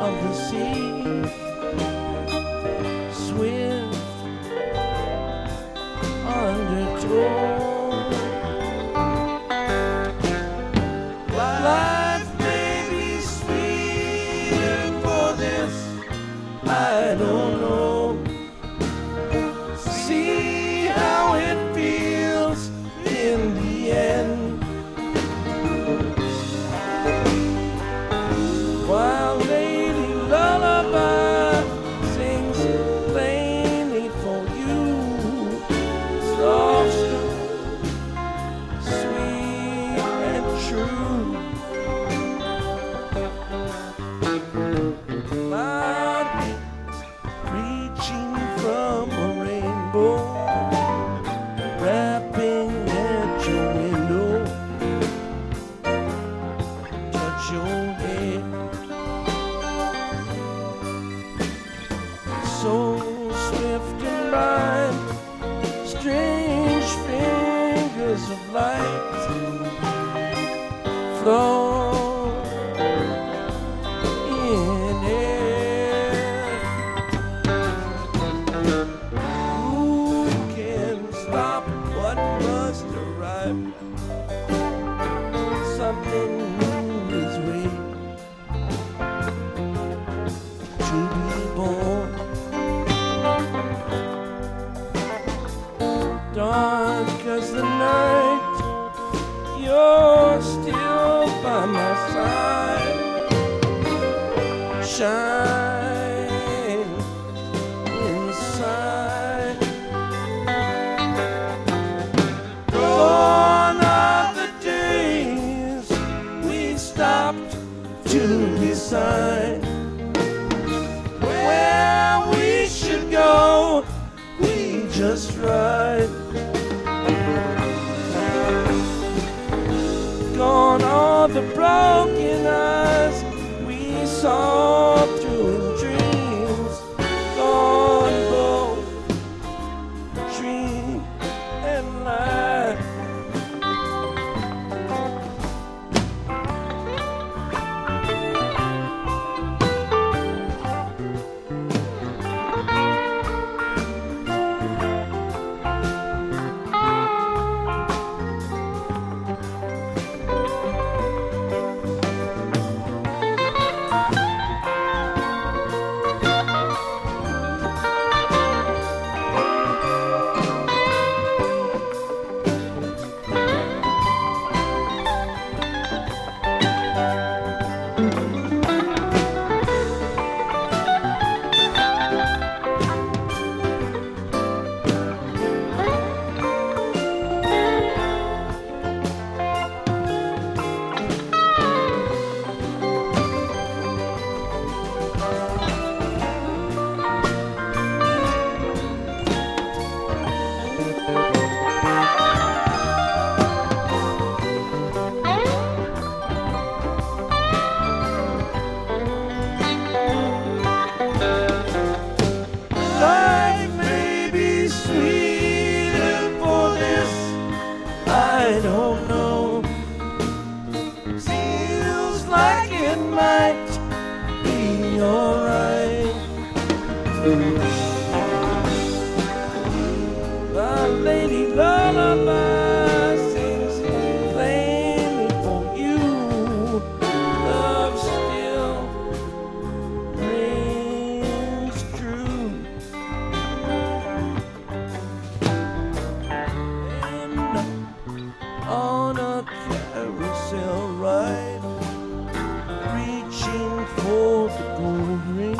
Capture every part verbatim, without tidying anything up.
of the sea, swift undertow. Life may be sweet for this, I don't know. See how it feels in the end. While Lady Lullaby sings plainly for you, soft, sweet and true. Cloud reaching from a rainbow, rapping at your window, touch your head. So swift and bright, strange fingers of light flow in air. Who can stop what must arrive? Something new is waiting to be born. Dark as the night, you're still by my side. Shine inside. Gone are the days we stopped to decide where we should go. We just ride. Gone are the broken eyes we saw through in dreams. Gone both dream and life. Life may be sweet for this, I don't know. Feels like it might be alright. The Lady Lullaby sings plainly for you. Love still rings true. And on a carousel ride, reaching for the gold ring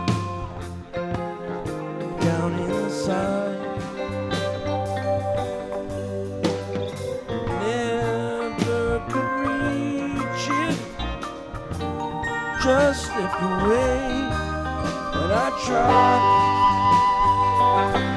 down inside. Never could reach it, just slipped away, but I tried.